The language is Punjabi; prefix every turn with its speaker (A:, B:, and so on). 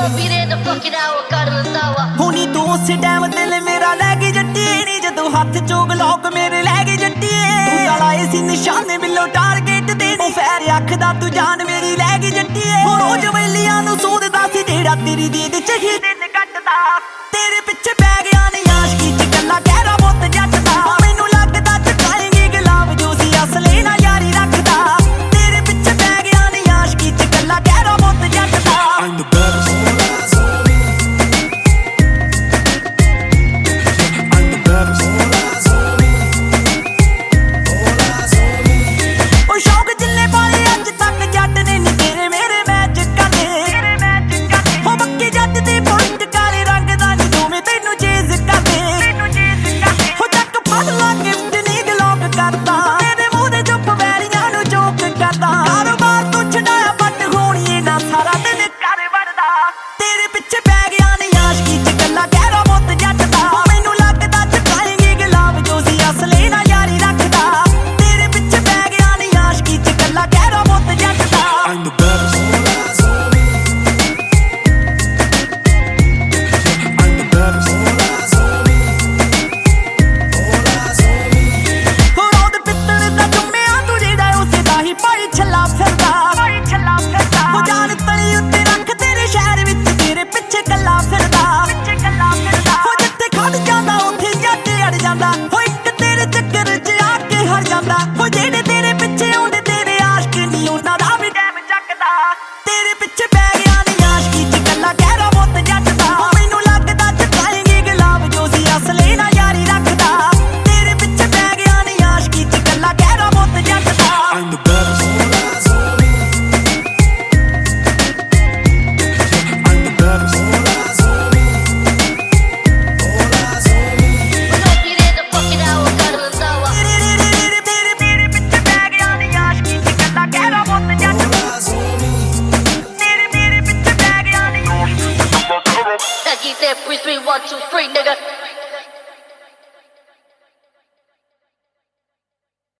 A: ਵੀਰੇ ਦਾ ਫੱਕਿਦਾ ਉਹ ਕਰ ਲੰਦਾ ਵਾ
B: ਹੁਣੀ ਤੂੰ ਉਸੇ ਟਾਈਮ ਦਿਲ ਮੇਰਾ ਲੈ ਗਈ ਜੱਟੀਏ ਨੀ ਜਦੋਂ ਹੱਥ ਚੋਂ ਗਲੌਕ ਮੇਰੇ ਲੈ ਗਈ ਜੱਟੀਏ ਤੂੰ ਤਾਂ ਲਾਏ ਸੀ ਨਿਸ਼ਾਨੇ ਬਿੱਲੋ ਟਾਰਗੇਟ ਦੇ ਨੀ ਫੈਰ ਅੱਖਦਾ ਤੂੰ ਜਾਨ ਮੇਰੀ ਲੈ ਗਈ ਜੱਟੀਏ ਹੁਣ ਉਹ ਜਵੈਲੀਆਂ ਨੂੰ ਸੋਧਦਾ ਸੀ ਜਿਹੜਾ ਤੇਰੀ ਦੀਦ ਚ ਹੀ ਦਿਨ ਕੱਟਦਾ ਤੇਰੇ ਪਿੱਛੇ ਪੈ ਗਿਆ ਨੀ ਆਸ਼ਕੀ ਚ ਕੱਲਾ ਕਹਿਰਾ ਬੁੱਤ ਜੱਟ ਦਾ ਮੈਨੂੰ ਲੱਗਦਾ ਚੁਕਾਏਂਗੀ ਗੁਲਾਬ ਜੋ ਸੀ ਅਸਲੇ ਨਾਲ ਯਾਰੀ ਰੱਖਦਾ ਤੇਰੇ ਪਿੱਛੇ ਪੈ ਗਿਆ ਨੀ ਆਸ਼ਕੀ ਚ ਕੱਲਾ ਕਹਿਰਾ ਬੁੱਤ ਜੱਟ ਦਾ
C: I'm the baddest.
A: That G said 3, 3, 1, 2, 3